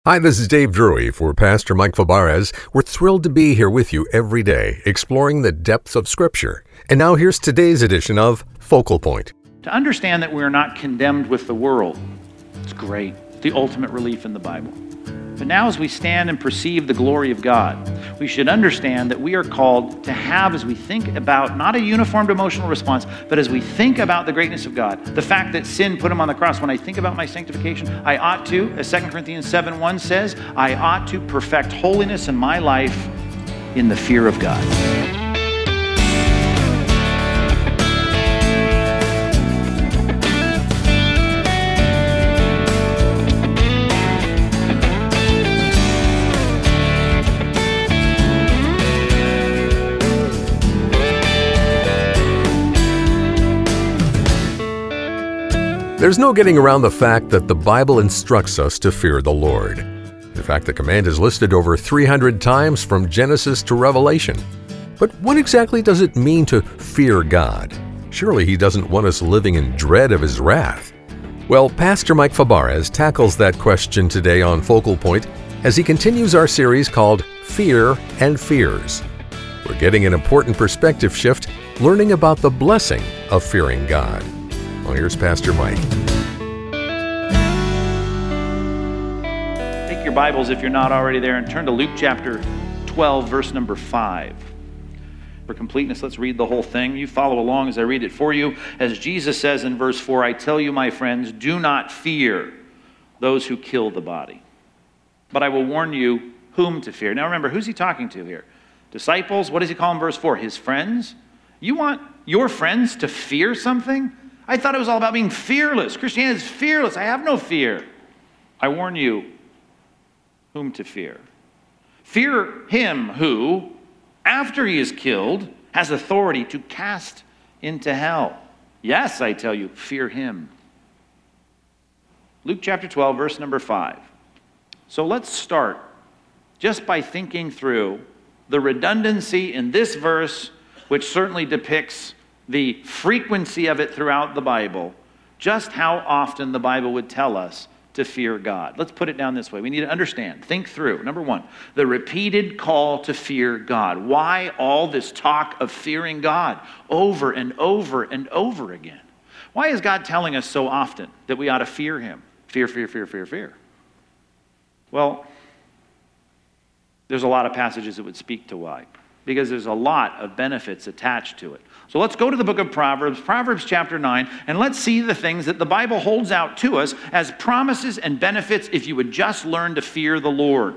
Hi, this is Dave Drury for Pastor Mike Fabarez. We're thrilled to be here with you every day, exploring the depths of Scripture. And now here's today's edition of Focal Point. To understand that we are not condemned with the world, it's great. It's the ultimate relief in the Bible. But now as we stand and perceive the glory of God, we should understand that we are called to have, as we think about, not a uniformed emotional response, but as we think about the greatness of God, the fact that sin put him on the cross. When I think about my sanctification, I ought to, as 2 Corinthians 7:1 says, I ought to perfect holiness in my life in the fear of God. There's no getting around the fact that the Bible instructs us to fear the Lord. In fact, the command is listed over 300 times from Genesis to Revelation. But what exactly does it mean to fear God? Surely He doesn't want us living in dread of His wrath. Well, Pastor Mike Fabarez tackles that question today on Focal Point as he continues our series called Fear and Fears. We're getting an important perspective shift, learning about the blessing of fearing God. Well, here's Pastor Mike. Take your Bibles, if you're not already there, and turn to Luke chapter 12, verse number 5. For completeness, let's read the whole thing. You follow along as I read it for you. As Jesus says in verse 4, I tell you, my friends, do not fear those who kill the body, but I will warn you whom to fear. Now remember, who's he talking to here? Disciples. What does he call in verse 4? His friends? You want your friends to fear something? I thought it was all about being fearless. Christianity is fearless. I have no fear. I warn you whom to fear. Fear him who, after he is killed, has authority to cast into hell. Yes, I tell you, fear him. Luke chapter 12, verse number 5. So let's start just by thinking through the redundancy in this verse, which certainly depicts the frequency of it throughout the Bible, just how often the Bible would tell us to fear God. Let's put it down this way. We need to understand, think through. Number one, the repeated call to fear God. Why all this talk of fearing God over and over and over again? Why is God telling us so often that we ought to fear Him? Fear, fear, fear, fear, fear. Well, there's a lot of passages that would speak to why, because there's a lot of benefits attached to it. So let's go to the book of Proverbs, Proverbs chapter 9, and let's see the things that the Bible holds out to us as promises and benefits if you would just learn to fear the Lord.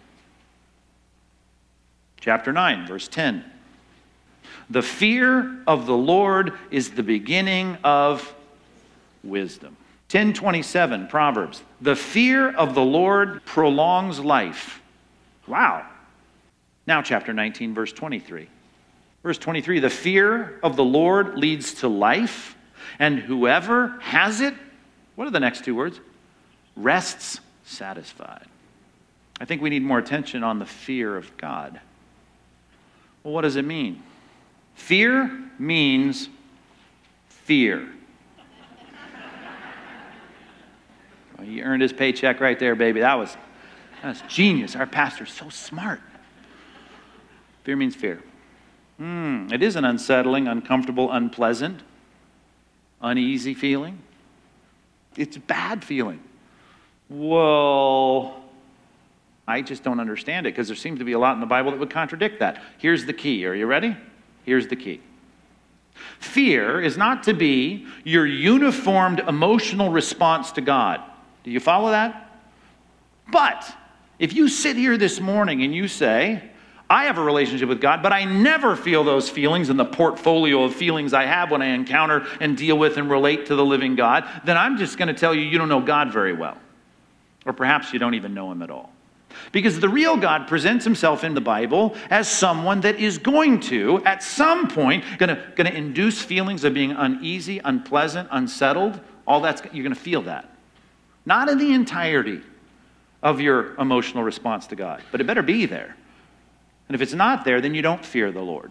Chapter 9, verse 10. The fear of the Lord is the beginning of wisdom. 10:27, Proverbs. The fear of the Lord prolongs life. Wow. Now chapter 19, verse 23. Verse 23, the fear of the Lord leads to life, and whoever has it, what are the next two words? Rests satisfied. I think we need more attention on the fear of God. Well, what does it mean? Fear means fear. Well, you earned his paycheck right there, baby. That's genius. Our pastor's so smart. Fear means fear. It is an unsettling, uncomfortable, unpleasant, uneasy feeling. It's a bad feeling. Well, I just don't understand it because there seems to be a lot in the Bible that would contradict that. Here's the key. Are you ready? Here's the key. Fear is not to be your uniformed emotional response to God. Do you follow that? But if you sit here this morning and you say, I have a relationship with God, but I never feel those feelings in the portfolio of feelings I have when I encounter and deal with and relate to the living God, then I'm just going to tell you, you don't know God very well. Or perhaps you don't even know Him at all. Because the real God presents Himself in the Bible as someone that is going to, at some point, going to induce feelings of being uneasy, unpleasant, unsettled. All that's, you're going to feel that. Not in the entirety of your emotional response to God, but it better be there. And if it's not there, then you don't fear the Lord.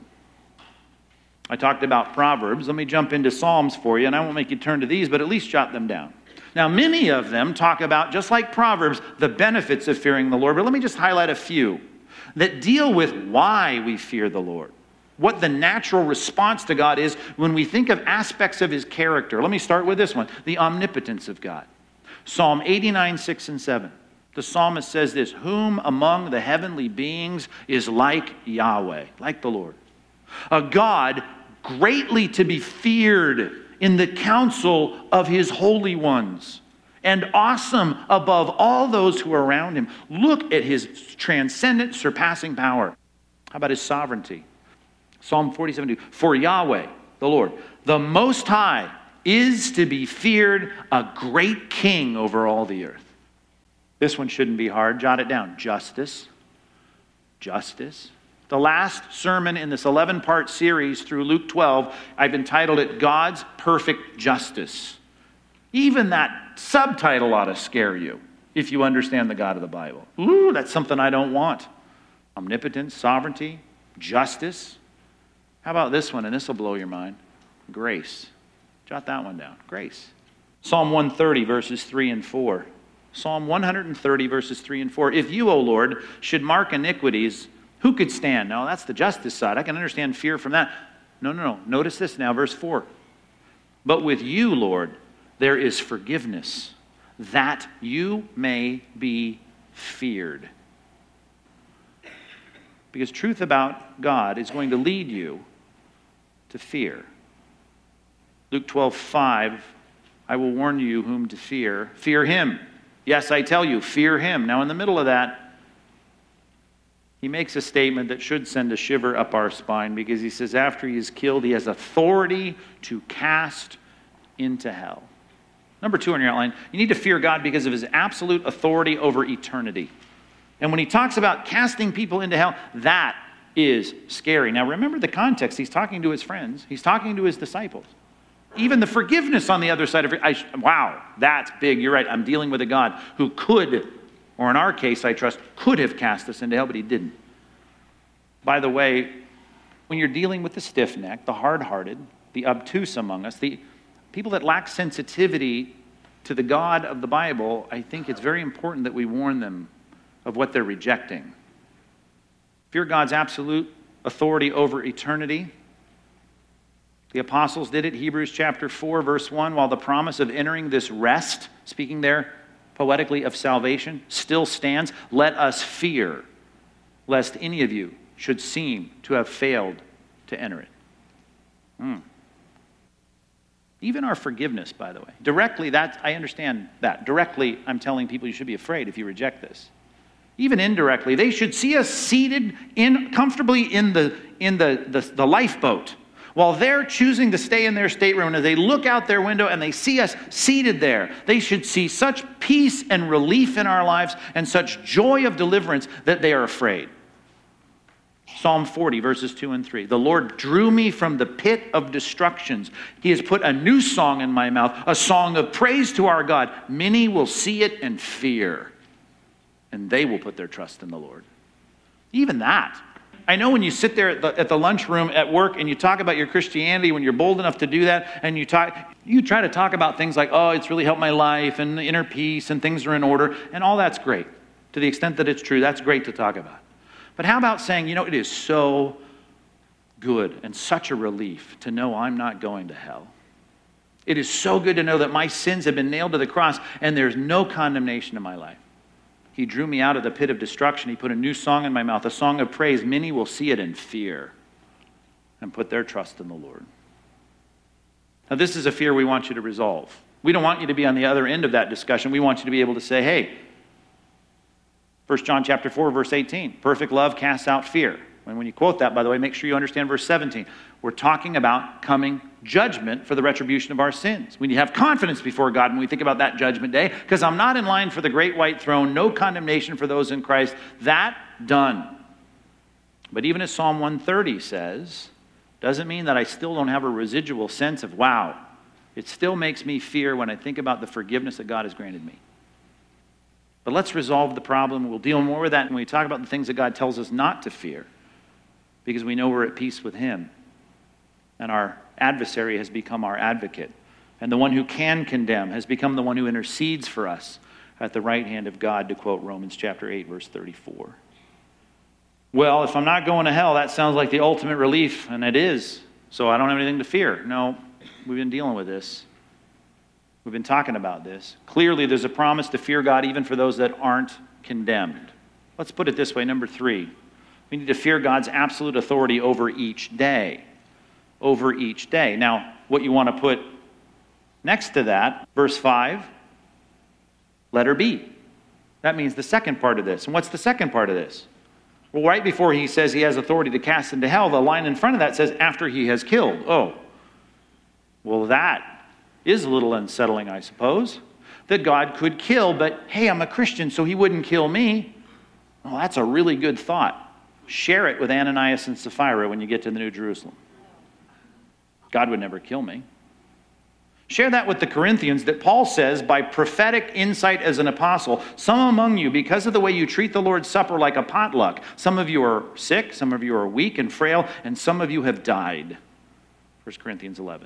I talked about Proverbs. Let me jump into Psalms for you, and I won't make you turn to these, but at least jot them down. Now, many of them talk about, just like Proverbs, the benefits of fearing the Lord. But let me just highlight a few that deal with why we fear the Lord, what the natural response to God is when we think of aspects of his character. Let me start with this one, the omnipotence of God. Psalm 89, 6 and 7. The psalmist says this, whom among the heavenly beings is like Yahweh, like the Lord, a God greatly to be feared in the council of his holy ones, and awesome above all those who are around him. Look at his transcendent, surpassing power. How about his sovereignty? Psalm 47:2. For Yahweh, the Lord, the Most High, is to be feared, a great king over all the earth. This one shouldn't be hard. Jot it down. Justice. Justice. The last sermon in this 11-part series through Luke 12, I've entitled it God's Perfect Justice. Even that subtitle ought to scare you if you understand the God of the Bible. Ooh, that's something I don't want. Omnipotence, sovereignty, justice. How about this one? And this will blow your mind. Grace. Jot that one down. Grace. Psalm 130, verses 3 and 4. Psalm 130, verses 3 and 4. If you, O Lord, should mark iniquities, who could stand? No, that's the justice side. I can understand fear from that. No. Notice this now, verse 4. But with you, Lord, there is forgiveness, that you may be feared. Because truth about God is going to lead you to fear. Luke 12:5, I will warn you whom to fear. Fear him. Yes, I tell you, fear him. Now in the middle of that, he makes a statement that should send a shiver up our spine, because he says after he is killed, he has authority to cast into hell. Number 2 on your outline, you need to fear God because of his absolute authority over eternity. And when he talks about casting people into hell, that is scary. Now remember the context. He's talking to his friends. He's talking to his disciples. Even the forgiveness on the other side of it, wow, that's big. You're right. I'm dealing with a God who could, or in our case, I trust, could have cast us into hell, but he didn't. By the way, when you're dealing with the stiff-necked, the hard-hearted, the obtuse among us, the people that lack sensitivity to the God of the Bible, I think it's very important that we warn them of what they're rejecting. Fear God's absolute authority over eternity. The apostles did it. Hebrews chapter 4, verse 1, while the promise of entering this rest, speaking there poetically of salvation, still stands, let us fear, lest any of you should seem to have failed to enter it. Even our forgiveness, by the way. Directly, I understand that. Directly, I'm telling people you should be afraid if you reject this. Even indirectly, they should see us seated comfortably in the lifeboat, while they're choosing to stay in their stateroom, and as they look out their window and they see us seated there, they should see such peace and relief in our lives and such joy of deliverance that they are afraid. Psalm 40, verses 2 and 3. The Lord drew me from the pit of destructions. He has put a new song in my mouth, a song of praise to our God. Many will see it and fear, and they will put their trust in the Lord. Even that. I know when you sit there at the lunchroom at work and you talk about your Christianity, when you're bold enough to do that, and you try to talk about things like, oh, it's really helped my life, and the inner peace, and things are in order, and all that's great. To the extent that it's true, that's great to talk about. But how about saying, it is so good and such a relief to know I'm not going to hell. It is so good to know that my sins have been nailed to the cross and there's no condemnation in my life. He drew me out of the pit of destruction. He put a new song in my mouth, a song of praise. Many will see it and fear and put their trust in the Lord. Now, this is a fear we want you to resolve. We don't want you to be on the other end of that discussion. We want you to be able to say, hey, 1 John chapter 4, verse 18, perfect love casts out fear. And when you quote that, by the way, make sure you understand verse 17. We're talking about coming judgment for the retribution of our sins. We need to have confidence before God when we think about that judgment day, because I'm not in line for the great white throne, no condemnation for those in Christ. That done. But even as Psalm 130 says, doesn't mean that I still don't have a residual sense of, wow, it still makes me fear when I think about the forgiveness that God has granted me. But let's resolve the problem. We'll deal more with that when we talk about the things that God tells us not to fear, because we know we're at peace with Him. And our adversary has become our advocate. And the one who can condemn has become the one who intercedes for us at the right hand of God, to quote Romans chapter 8, verse 34. Well, if I'm not going to hell, that sounds like the ultimate relief, and it is. So I don't have anything to fear. No, we've been dealing with this. We've been talking about this. Clearly, there's a promise to fear God even for those that aren't condemned. Let's put it this way. Number 3, we need to fear God's absolute authority over each day. Over each day. Now, what you want to put next to that, verse 5, letter B. That means the second part of this. And what's the second part of this? Well, right before he says he has authority to cast into hell, the line in front of that says, after he has killed. Oh, well, that is a little unsettling, I suppose. That God could kill, but hey, I'm a Christian, so he wouldn't kill me. Well, that's a really good thought. Share it with Ananias and Sapphira when you get to the New Jerusalem. God would never kill me. Share that with the Corinthians, that Paul says, by prophetic insight as an apostle, some among you, because of the way you treat the Lord's Supper like a potluck, some of you are sick, some of you are weak and frail, and some of you have died. 1 Corinthians 11.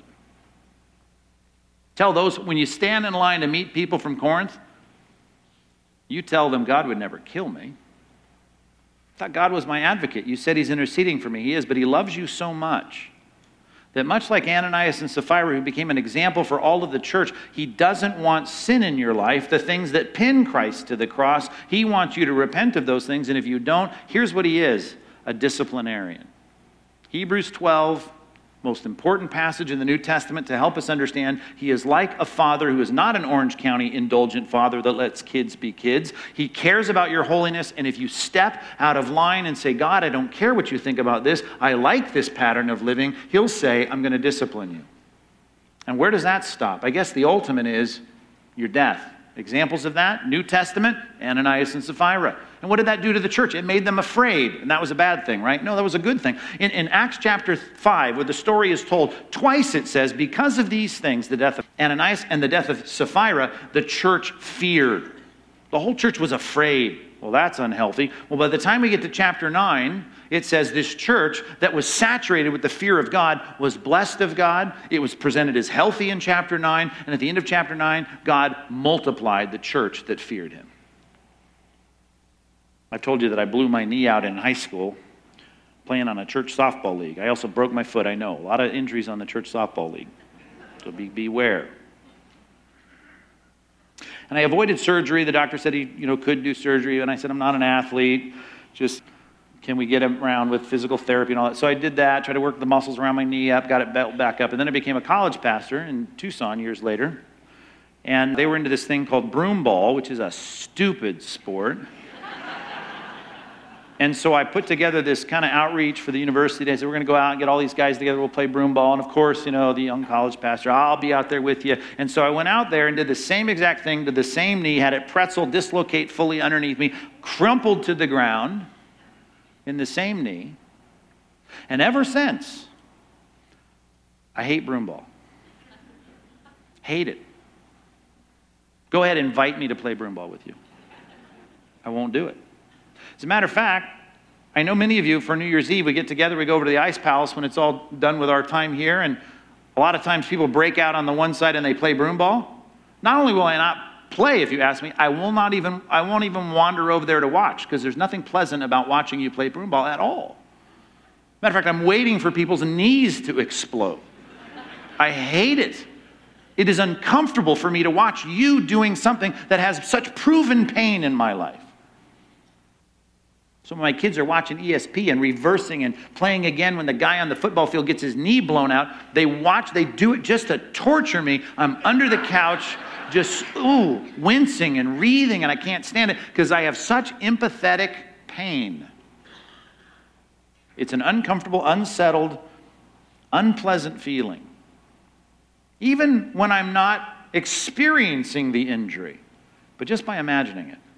Tell those, when you stand in line to meet people from Corinth, you tell them, God would never kill me. I thought God was my advocate. You said he's interceding for me. He is, but he loves you so much that much like Ananias and Sapphira, who became an example for all of the church, he doesn't want sin in your life, the things that pin Christ to the cross. He wants you to repent of those things, and if you don't, here's what he is, a disciplinarian. Hebrews 12, most important passage in the New Testament to help us understand, he is like a father who is not an Orange County indulgent father that lets kids be kids. He cares about your holiness, and if you step out of line and say, God, I don't care what you think about this, I like this pattern of living, he'll say, I'm going to discipline you. And where does that stop? I guess the ultimate is your death. Examples of that, New Testament, Ananias and Sapphira. And what did that do to the church? It made them afraid, and that was a bad thing, right? No, that was a good thing. In Acts chapter 5, where the story is told, twice it says, because of these things, the death of Ananias and the death of Sapphira, the church feared. The whole church was afraid. Well, that's unhealthy. Well, by the time we get to chapter 9, it says this church that was saturated with the fear of God was blessed of God. It was presented as healthy in chapter 9. And at the end of chapter 9, God multiplied the church that feared him. I've told you that I blew my knee out in high school playing on a church softball league. I also broke my foot, I know. A lot of injuries on the church softball league. So beware. And I avoided surgery. The doctor said he could do surgery. And I said, I'm not an athlete. Just, can we get him around with physical therapy and all that? So I did that, tried to work the muscles around my knee up, got it built back up. And then I became a college pastor in Tucson years later. And they were into this thing called broom ball, which is a stupid sport. And so I put together this kind of outreach for the university. I said, we're going to go out and get all these guys together. We'll play broom ball. And of course, the young college pastor, I'll be out there with you. And so I went out there and did the same exact thing to the same knee, had it pretzel dislocate fully underneath me, crumpled to the ground in the same knee. And ever since, I hate broom ball. Hate it. Go ahead and invite me to play broom ball with you. I won't do it. As a matter of fact, I know many of you, for New Year's Eve, we get together, we go over to the Ice Palace when it's all done with our time here, and a lot of times people break out on the one side and they play broom ball. Not only will I not play, if you ask me, I won't even wander over there to watch, because there's nothing pleasant about watching you play broom ball at all. Matter of fact, I'm waiting for people's knees to explode. I hate it. It is uncomfortable for me to watch you doing something that has such proven pain in my life. Some of my kids are watching ESP and reversing and playing again when the guy on the football field gets his knee blown out. They do it just to torture me. I'm under the couch, just, wincing and wreathing, and I can't stand it because I have such empathetic pain. It's an uncomfortable, unsettled, unpleasant feeling. Even when I'm not experiencing the injury, but just by imagining it.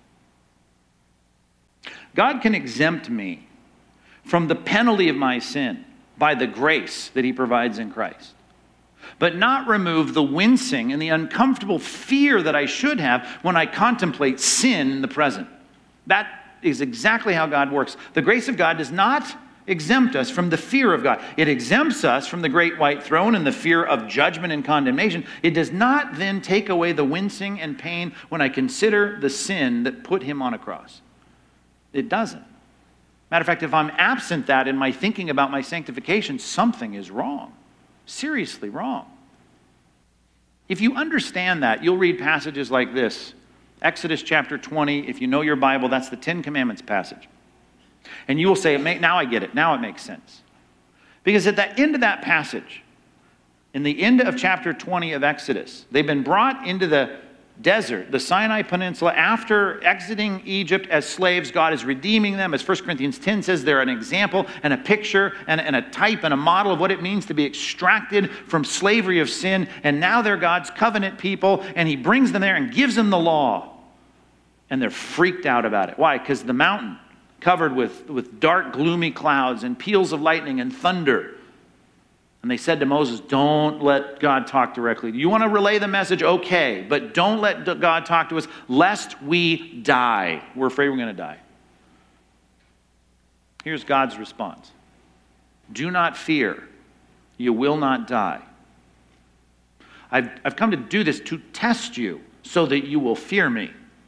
God can exempt me from the penalty of my sin by the grace that he provides in Christ, but not remove the wincing and the uncomfortable fear that I should have when I contemplate sin in the present. That is exactly how God works. The grace of God does not exempt us from the fear of God. It exempts us from the great white throne and the fear of judgment and condemnation. It does not then take away the wincing and pain when I consider the sin that put him on a cross. It doesn't. Matter of fact, if I'm absent that in my thinking about my sanctification, something is wrong. Seriously wrong. If you understand that, you'll read passages like this. Exodus chapter 20, if you know your Bible, that's the Ten Commandments passage. And you will say, now I get it. Now it makes sense. Because at the end of that passage, in the end of chapter 20 of Exodus, they've been brought into the desert, the Sinai Peninsula, after exiting Egypt as slaves. God is redeeming them. As 1 Corinthians 10 says, they're an example and a picture and a type and a model of what it means to be extracted from slavery of sin. And now they're God's covenant people, and he brings them there and gives them the law. And they're freaked out about it. Why? Because the mountain covered with dark, gloomy clouds and peals of lightning and thunder. And they said to Moses, don't let God talk directly. You want to relay the message? Okay, but don't let God talk to us lest we die. We're afraid we're going to die. Here's God's response. Do not fear. You will not die. I've come to do this to test you so that you will fear me.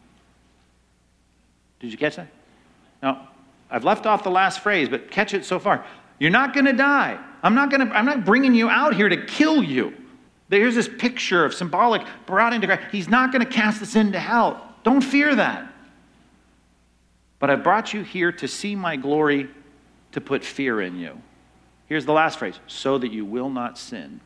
Did you catch that? No, I've left off the last phrase, but catch it so far. You're not going to die. I'm not bringing you out here to kill you. Here's this picture of symbolic brought into Christ. He's not going to cast us into hell. Don't fear that. But I brought you here to see my glory, to put fear in you. Here's the last phrase, so that you will not sin.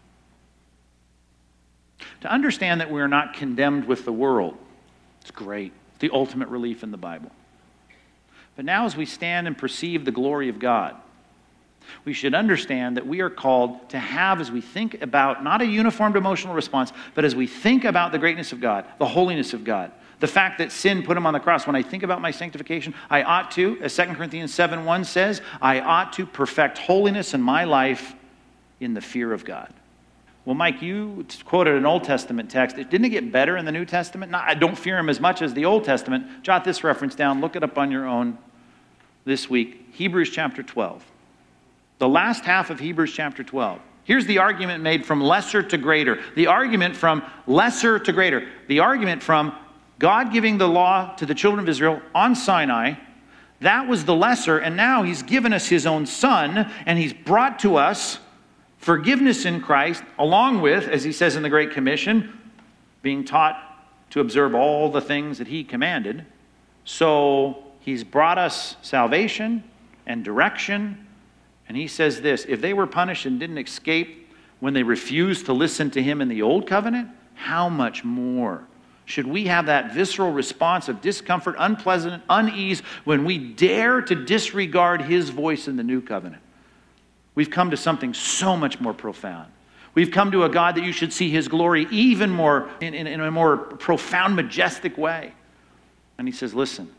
To understand that we are not condemned with the world, it's great. It's the ultimate relief in the Bible. But now as we stand and perceive the glory of God, we should understand that we are called to have, as we think about, not a uniformed emotional response, but as we think about the greatness of God, the holiness of God, the fact that sin put him on the cross. When I think about my sanctification, I ought to, as 2 Corinthians 7:1 says, I ought to perfect holiness in my life in the fear of God. Well, Mike, you quoted an Old Testament text. Didn't it get better in the New Testament? No, I don't fear him as much as the Old Testament. Jot this reference down. Look it up on your own this week. Hebrews chapter 12. The last half of Hebrews chapter 12. Here's the argument made from lesser to greater. The argument from lesser to greater. The argument from God giving the law to the children of Israel on Sinai. That was the lesser, and now he's given us his own son, and he's brought to us forgiveness in Christ, along with, as he says in the Great Commission, being taught to observe all the things that he commanded. So he's brought us salvation and direction. And he says this, if they were punished and didn't escape when they refused to listen to him in the old covenant, how much more should we have that visceral response of discomfort, unpleasant, unease when we dare to disregard his voice in the new covenant? We've come to something so much more profound. We've come to a God that you should see his glory even more, in a more profound, majestic way. And he says, listen,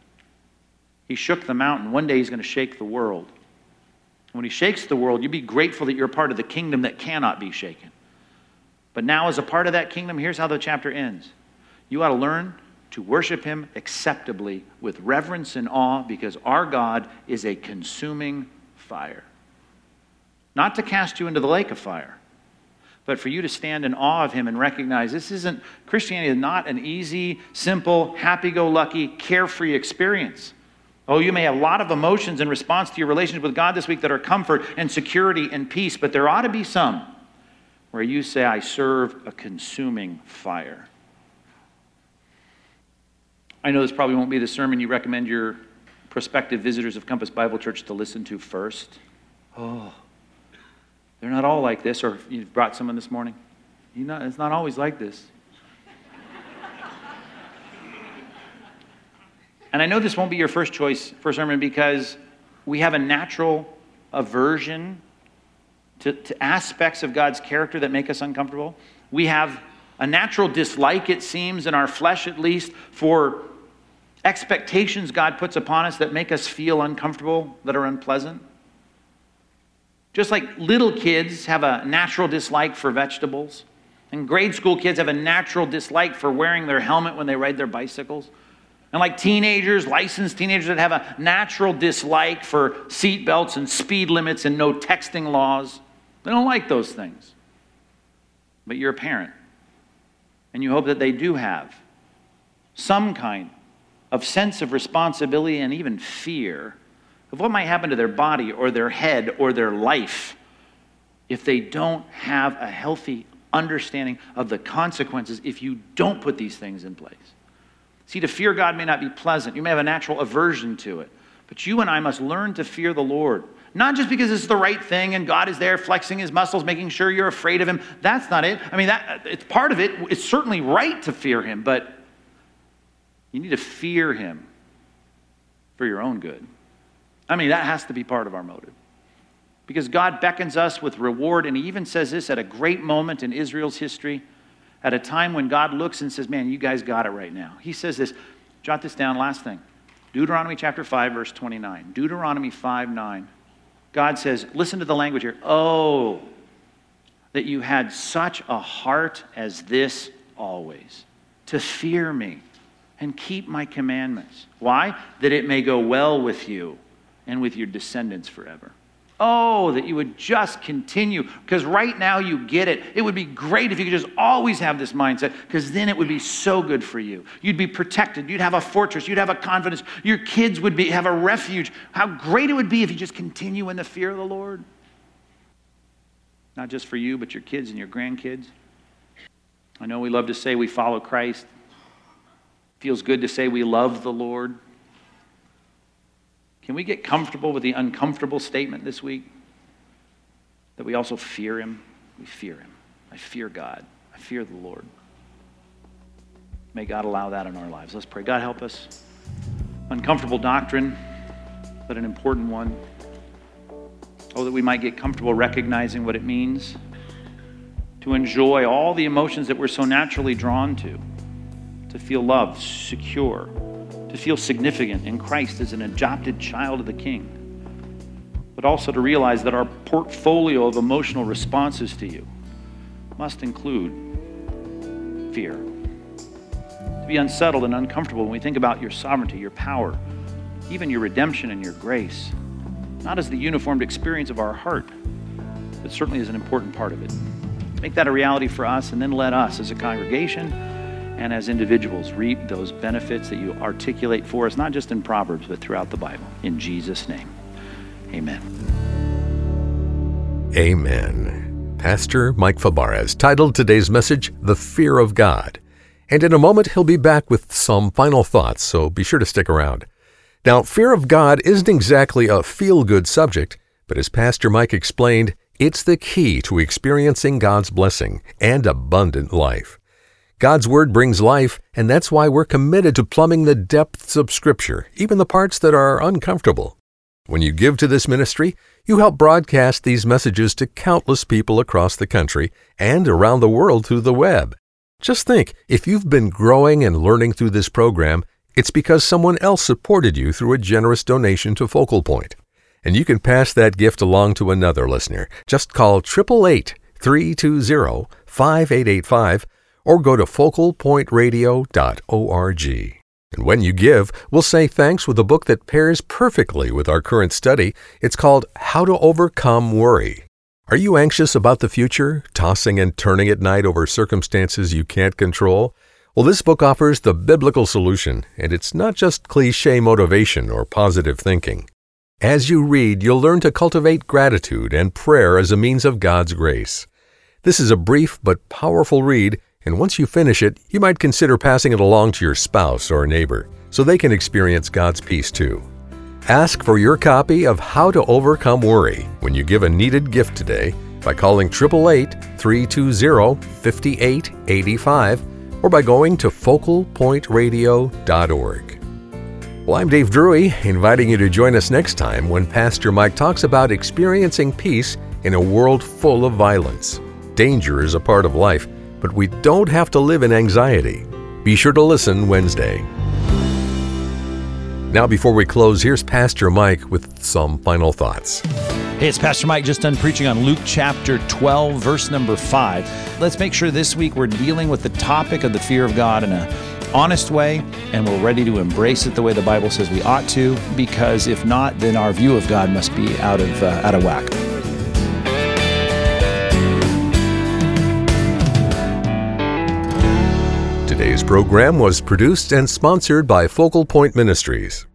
he shook the mountain. One day he's going to shake the world. When he shakes the world, you be grateful that you're a part of the kingdom that cannot be shaken. But now as a part of that kingdom, here's how the chapter ends. You ought to learn to worship him acceptably with reverence and awe because our God is a consuming fire. Not to cast you into the lake of fire, but for you to stand in awe of him and recognize Christianity is not an easy, simple, happy-go-lucky, carefree experience. Oh, you may have a lot of emotions in response to your relationship with God this week that are comfort and security and peace, but there ought to be some where you say, I serve a consuming fire. I know this probably won't be the sermon you recommend your prospective visitors of Compass Bible Church to listen to first. Oh, they're not all like this, or you've brought someone this morning. It's not always like this. And I know this won't be your first choice for sermon because we have a natural aversion to aspects of God's character that make us uncomfortable. We have a natural dislike, it seems, in our flesh at least, for expectations God puts upon us that make us feel uncomfortable, that are unpleasant. Just like little kids have a natural dislike for vegetables, and grade school kids have a natural dislike for wearing their helmet when they ride their bicycles. And like teenagers, licensed teenagers that have a natural dislike for seat belts and speed limits and no texting laws, they don't like those things. But you're a parent, and you hope that they do have some kind of sense of responsibility and even fear of what might happen to their body or their head or their life if they don't have a healthy understanding of the consequences if you don't put these things in place. See, to fear God may not be pleasant. You may have a natural aversion to it. But you and I must learn to fear the Lord. Not just because it's the right thing and God is there flexing his muscles, making sure you're afraid of him. That's not it. I mean, it's part of it. It's certainly right to fear him, but you need to fear him for your own good. I mean, that has to be part of our motive. Because God beckons us with reward, and he even says this at a great moment in Israel's history, at a time when God looks and says, man, you guys got it right now. He says this, jot this down, last thing. Deuteronomy chapter 5, verse 29. Deuteronomy 5:9. God says, listen to the language here. Oh, that you had such a heart as this always, to fear me and keep my commandments. Why? That it may go well with you and with your descendants forever. Oh, that you would just continue, because right now you get it. It would be great if you could just always have this mindset, because then it would be so good for you. You'd be protected. You'd have a fortress. You'd have a confidence. Your kids would have a refuge. How great it would be if you just continue in the fear of the Lord. Not just for you, but your kids and your grandkids. I know we love to say we follow Christ. Feels good to say we love the Lord. Can we get comfortable with the uncomfortable statement this week? That we also fear him? We fear him. I fear God. I fear the Lord. May God allow that in our lives. Let's pray. God, help us. Uncomfortable doctrine, but an important one. Oh, that we might get comfortable recognizing what it means to enjoy all the emotions that we're so naturally drawn to feel loved, secure, to feel significant in Christ as an adopted child of the King, but also to realize that our portfolio of emotional responses to you must include fear. To be unsettled and uncomfortable when we think about your sovereignty, your power, even your redemption and your grace, not as the uniformed experience of our heart, but certainly as an important part of it. Make that a reality for us, and then let us as a congregation and as individuals reap those benefits that you articulate for us, not just in Proverbs, but throughout the Bible. In Jesus' name, amen. Amen. Pastor Mike Fabarez has titled today's message, The Fear of God. And in a moment, he'll be back with some final thoughts, so be sure to stick around. Now, fear of God isn't exactly a feel-good subject, but as Pastor Mike explained, it's the key to experiencing God's blessing and abundant life. God's Word brings life, and that's why we're committed to plumbing the depths of Scripture, even the parts that are uncomfortable. When you give to this ministry, you help broadcast these messages to countless people across the country and around the world through the web. Just think, if you've been growing and learning through this program, it's because someone else supported you through a generous donation to Focal Point. And you can pass that gift along to another listener. Just call 888-320-5885 or go to focalpointradio.org. And when you give, we'll say thanks with a book that pairs perfectly with our current study. It's called How to Overcome Worry. Are you anxious about the future, tossing and turning at night over circumstances you can't control? Well, this book offers the biblical solution, and it's not just cliché motivation or positive thinking. As you read, you'll learn to cultivate gratitude and prayer as a means of God's grace. This is a brief but powerful read, and once you finish it, you might consider passing it along to your spouse or neighbor so they can experience God's peace too. Ask for your copy of How to Overcome Worry when you give a needed gift today by calling 888-320-5885 or by going to focalpointradio.org. Well, I'm Dave Drury, inviting you to join us next time when Pastor Mike talks about experiencing peace in a world full of violence. Danger is a part of life, but we don't have to live in anxiety. Be sure to listen Wednesday. Now, before we close, here's Pastor Mike with some final thoughts. Hey, it's Pastor Mike, just done preaching on Luke chapter 12, verse number 5. Let's make sure this week we're dealing with the topic of the fear of God in a honest way, and we're ready to embrace it the way the Bible says we ought to, because if not, then our view of God must be out of whack. Today's program was produced and sponsored by Focal Point Ministries.